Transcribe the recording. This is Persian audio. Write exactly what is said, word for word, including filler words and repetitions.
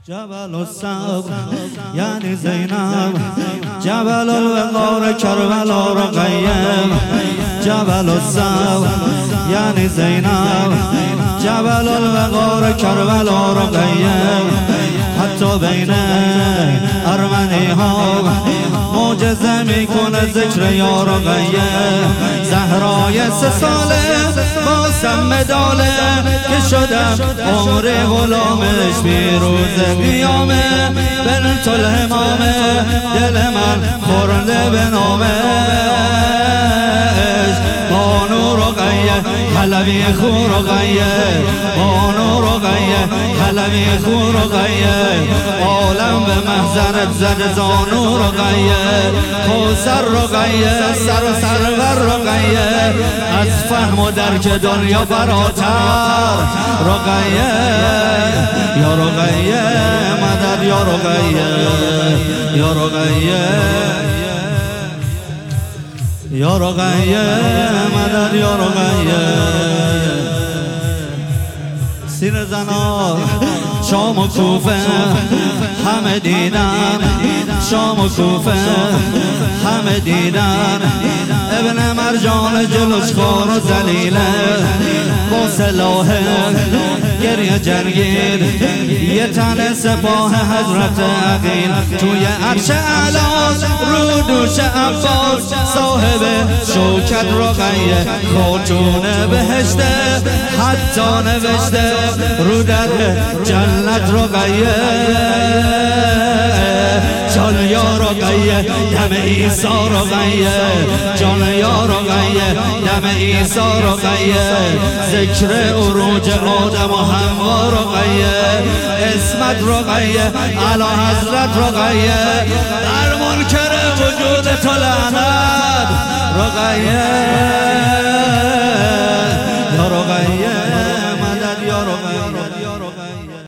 جبل الصبر یعنی زینب، جبل الوقار کربلا رقیه. جبل الصبر یعنی زینب، جبل الوقار کربلا رقیه. حتی بین ارمنی ها معجزه میکنه ذکر یا رقیه. زهرای سه ساله با سم مداله که شدم عمر غلامش پیروز قیامه. بنت الهمامه دل من خورده به نامش. بانو رقیه حلوی خو رقیه، بانو رقیه حلوی خو رقیه. عالم به محضرت زد زانو رقیه. کوثر رقیه سر و سرور رقیه. از فهم و درک دنیا فراتر رقیه. یا رقیه مدد یا رقیه، یا رقیه یا رقیه مدد یا رقیه. سیر زنا شام و کوفه همه دیدن، شام و کوفه همه دیدن. ابن مرجان جلوش خار و زلیله با سلاح گریه جنگید. یه تن سپاه حضرت عقیل توی عرش اعلاس رو دوش عباس. صاحب شوکت رقیه خاتون بهشته، حتی نوشته رو در جنت رقیه. جان یا رقیه دم عیسی رقیه، جان یا رقیه دم عیسی رقیه. ذکر عروج آدم و حوا رقیه. اسمت رقیه اعلی حضرت رقیه. در منکر وجود تو لعنت رقیه.